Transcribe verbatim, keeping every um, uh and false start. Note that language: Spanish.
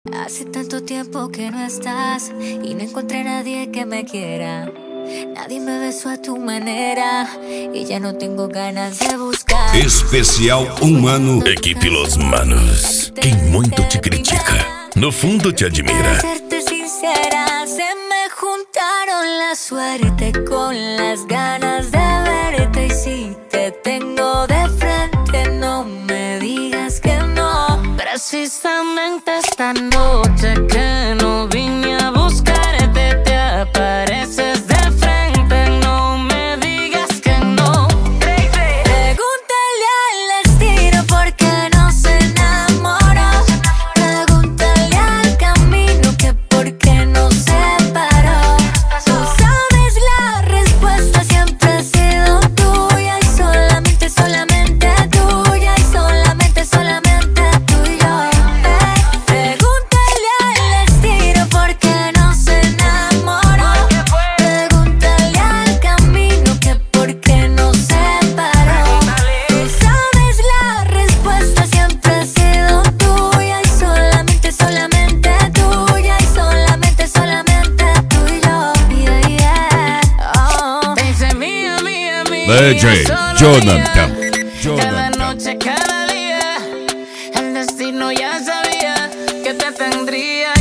Hace tanto tiempo que no estás y no encontré a nadie que me quiera. Nadie me besó a tu manera e já não tenho ganas de buscar. Especial humano. Equipe Los Manos. Quem muito te critica, no fundo te admira. Para serte sincera, se me juntaron la suerte con las ganas de verte. Y si te tengo de frente, no me digas que no. Precisamente esta noche que no vine a buscarte, te apareces de frente, no me digas que no. Pregúntale al destino por qué no se enamoró. Pregúntale al camino que por qué no se paró. Tú sabes la respuesta, siempre ha sido tuya y solamente, solamente tuya y solamente, solamente tuya. Pregúntale al destino por qué no se enamoró. Pregúntale al camino que por qué no se paró. Tú sabes la respuesta, siempre ha sido tuya y solamente, solamente tuya y solamente, solamente tuya. Yeah, yeah. Oh. Te hice mía, mía, mía. D J solo Jonathan. mía. Cada Jonathan. noche, cada día, el destino ya sabía que te tendría.